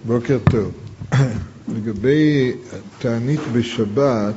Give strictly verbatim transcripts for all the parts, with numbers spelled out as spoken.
בוקר טוב. לגבי תענית בשבת,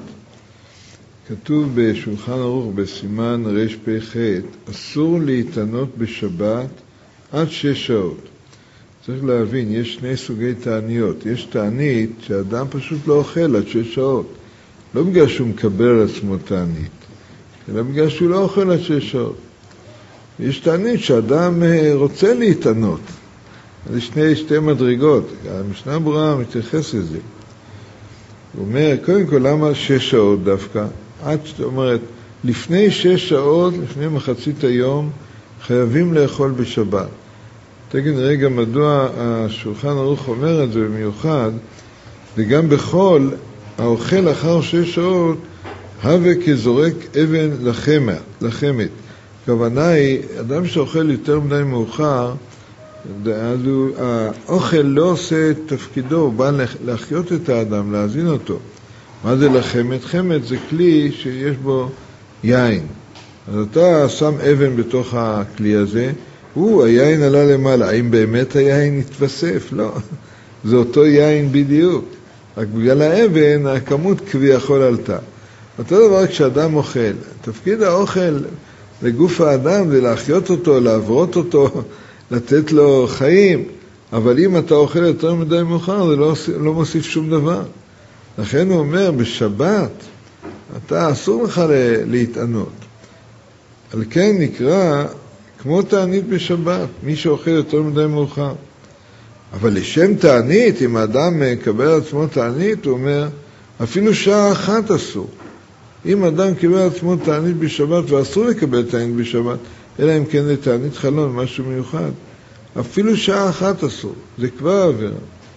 כתוב בשולחן ערוך בסימן רפ"ח, אסור להתענות בשבת עד שש שעות. צריך להבין, יש שני סוגי תעניות. יש תענית שאדם פשוט לא אוכל עד שש שעות. לא בגלל שהוא מקבל על עצמו תענית, אלא בגלל שהוא לא אוכל עד שש שעות. יש תענית שאדם רוצה להתענות. זה שני, שתי מדרגות. המשנה ברורה מתייחס לזה. הוא אומר, קודם כל, למה שש שעות דווקא? עד זאת אומרת, לפני שש שעות, לפני מחצית היום, חייבים לאכול בשבת. תגיד רגע, מדוע השולחן ערוך אומר את זה במיוחד, וגם בכל האוכל אחר שש שעות, הווה כזורק אבן לחמת. לחמת. הכוונה היא, אדם שאוכל יותר מדי מאוחר, אז הוא, האוכל לא עושה את תפקידו, הוא בא להחיות את האדם, להזין אותו. מה זה לחמת? חמת זה כלי שיש בו יין. אז אתה שם אבן בתוך הכלי הזה, הוא, היין עלה למעלה. האם באמת היין התווסף? לא. זה אותו יין בדיוק. רק בגלל האבן, הכמות כביכול עלתה. אותו דבר כשאדם אוכל. תפקיד האוכל לגוף האדם זה להחיות אותו, לעברות אותו, לתת לו חיים. אבל אם אתה אוכל יותר מדי מאוחר, זה לא, לא מוסיף שום דבר. לכן הוא אומר, בשבת, אתה אסור לך להתענות. על כן נקרא כמו תענית בשבת, מי שאוכל יותר מדי מאוחר. אבל לשם תענית, אם האדם מקבל עצמו תענית, הוא אומר, אפילו שעה אחת אסור. אם אדם קיבל עצמו תענית בשבת, ואסור לקבל תענית בשבת, אלא אם כן זה תענית חלון, משהו מיוחד, אפילו שעה אחת אסור. זה כבר עבירה.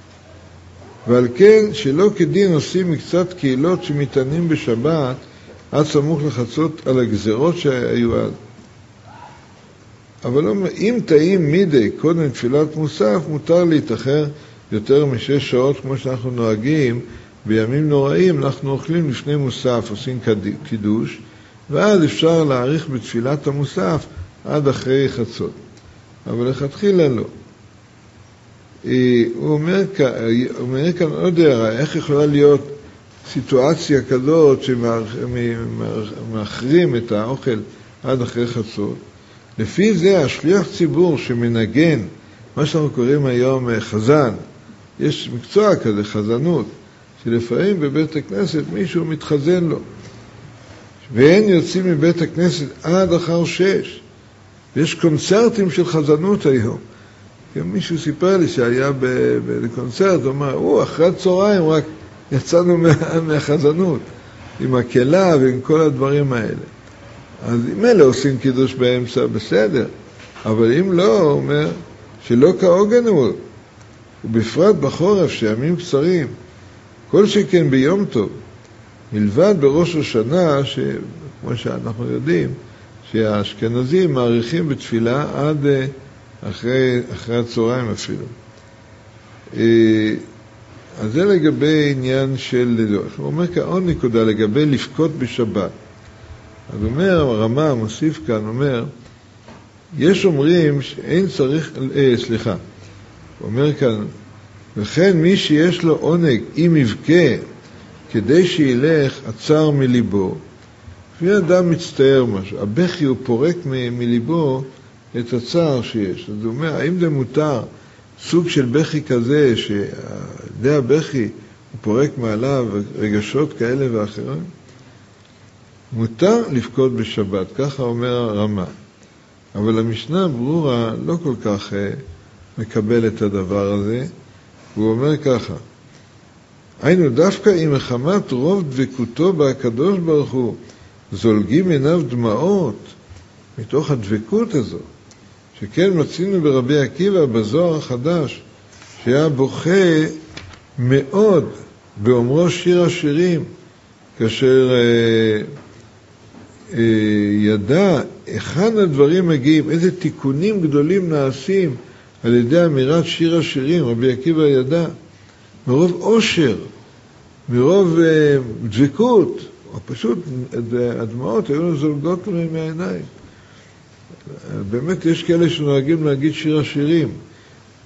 ועל כן, שלא כדין עושים מקצת קהילות שמתענים בשבת, עד סמוך לחצות על הגזרות שהיו אז. אבל אם תאים מידי קודם תפילת מוסף, מותר להתאחר יותר משש שעות, כמו שאנחנו נוהגים. בימים נוראים אנחנו אוכלים לפני מוסף, עושים קידוש, ואז אפשר להאריך בתפילת המוסף עד אחרי חצות. אבל לכתחילה לא. הוא אומר, הוא אומר כאן עוד הערה, איך יכולה להיות סיטואציה כזאת שמאחרים את האוכל עד אחרי חצות? לפי זה השליח ציבור שמנגן, מה שאנחנו קוראים היום חזן, יש מקצוע כזה, חזנות, שלפעמים בבית הכנסת מישהו מתחזן לו. ואין יוצאים מבית הכנסת עד אחר שש. ויש קונצרטים של חזנות היום. גם מישהו סיפר לי שהיה בקונצרט, הוא אמר, הוא, אחרי צהריים רק יצאנו מה, מהחזנות, עם הקלה ועם כל הדברים האלה. אז אם אלה עושים קידוש באמצע, בסדר. אבל אם לא, הוא אומר, שלא כהוגן הוא. ובפרט בחורף, שימים קצרים, כל שכן ביום טוב, מלבד בראש השנה, שכמו שאנחנו יודעים, שהאשכנזים מעריכים בתפילה עד אחרי, אחרי הצהריים אפילו. אז זה לגבי עניין של, הוא אומר כאן עוד נקודה, לגבי לפקות בשבת. אז אומר, הרמה מוסיף כאן, אומר, יש אומרים שאין צריך, אה, סליחה, הוא אומר כאן, וכן מי שיש לו עונג, אם יבכה, כדי שילך עצר מליבו, לפי אדם מצטער משהו, הבכי הוא פורק מ- מליבו את הצער שיש. אז הוא אומר, האם זה מותר סוג של בכי כזה, שדי הבכי הוא פורק מעליו רגשות כאלה ואחרים? מותר לבכות בשבת, ככה אומר הרמה. אבל המשנה ברורה לא כל כך מקבל את הדבר הזה, הוא אומר ככה, היינו דווקא עם מחמת רוב דבקותו בהקדוש ברוך הוא, זולגים עיניו דמעות מתוך הדבקות הזאת, שכן מצינו ברבי עקיבא בזוהר החדש, שהיה בוכה מאוד באומרו שיר השירים, כאשר אה, אה, ידע היכן הדברים מגיעים, איזה תיקונים גדולים נעשים על ידי אמירת שיר השירים. רבי עקיבא ידע, מרוב עושר, מרוב אה, דבקות, או פשוט הדמעות היו זולגות מהעיניים. באמת יש כאלה שנוהגים להגיד שיר השירים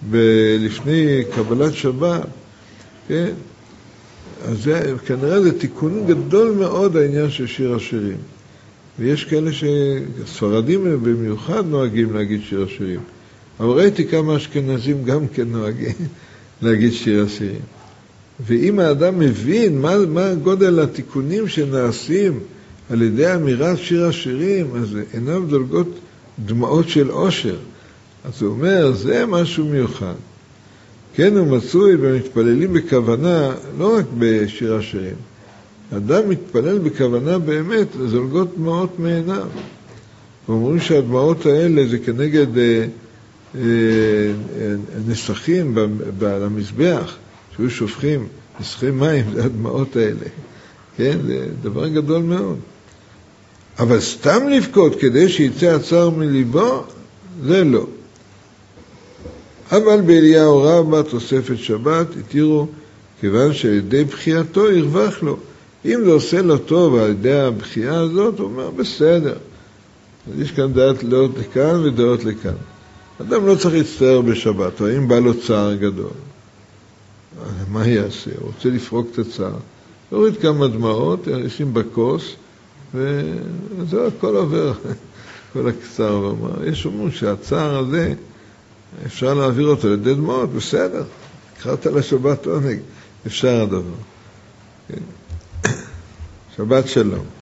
לפני קבלת שבת, כן? אז זה, כנראה זה תיקון גדול מאוד העניין של שיר השירים. ויש כאלה שספרדים במיוחד נוהגים להגיד שיר השירים. אבל ראיתי כמה אשכנזים גם כן נוהגים להגיד שיר השירים. ואם האדם מבין מה, מה גודל התיקונים שנעשים על ידי אמירת שיר השירים, אז עיניו דולגות דמעות של עושר. אז הוא אומר, זה משהו מיוחד. כן, הוא מצוי ומתפללים בכוונה, לא רק בשיר השירים. אדם מתפלל בכוונה באמת, זולגות דמעות מעיניו. ואומרים שהדמעות האלה זה כנגד אה, אה, נסכים במזבח, שהיו שופכים נסחי מים, זה הדמעות האלה. כן, זה דבר גדול מאוד. אבל סתם לבכות כדי שיצא הצער מליבו, זה לא. אבל באליהו רבה תוספת שבת התירו, כיוון שעל ידי בחייתו ירווח לו. אם זה עושה לו טוב על ידי הבחייה הזאת, הוא אומר בסדר. אז יש כאן דעות לכאן ודעות לכאן. אדם לא צריך להצטער בשבת, או אם בא לו צער גדול. מה יעשה? הוא רוצה לפרוק את הצער. יוריד כמה דמעות, ישים בכוס, וזה הכל עובר, כל הקצר. ואומר, יש אומרים שהצער הזה, אפשר להעביר אותו לידי דמעות, בסדר. קראת לשבת עונג, אפשר הדבר. שבת שלום.